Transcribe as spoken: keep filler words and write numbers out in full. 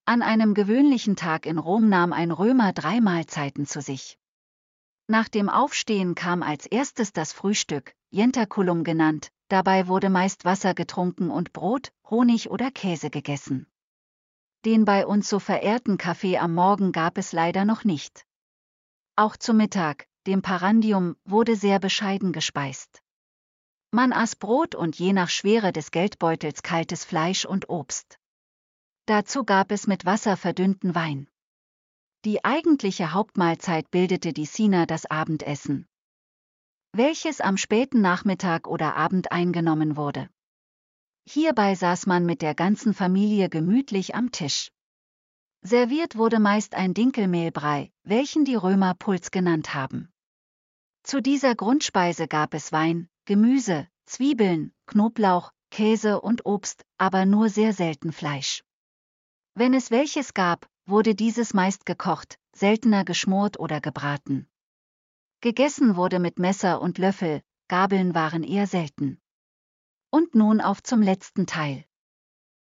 An einem gewöhnlichen Tag in Rom nahm ein Römer drei Mahlzeiten zu sich. Nach dem Aufstehen kam als erstes das Frühstück, Jentaculum genannt, dabei wurde meist Wasser getrunken und Brot, Honig oder Käse gegessen. Den bei uns so verehrten Kaffee am Morgen gab es leider noch nicht. Auch zu Mittag, dem Parandium, wurde sehr bescheiden gespeist. Man aß Brot und je nach Schwere des Geldbeutels kaltes Fleisch und Obst. Dazu gab es mit Wasser verdünnten Wein. Die eigentliche Hauptmahlzeit bildete die Cena, das Abendessen, welches am späten Nachmittag oder Abend eingenommen wurde. Hierbei saß man mit der ganzen Familie gemütlich am Tisch. Serviert wurde meist ein Dinkelmehlbrei, welchen die Römer Puls genannt haben. Zu dieser Grundspeise gab es Wein, Gemüse, Zwiebeln, Knoblauch, Käse und Obst, aber nur sehr selten Fleisch. Wenn es welches gab, wurde dieses meist gekocht, seltener geschmort oder gebraten. Gegessen wurde mit Messer und Löffel, Gabeln waren eher selten. Und nun auf zum letzten Teil.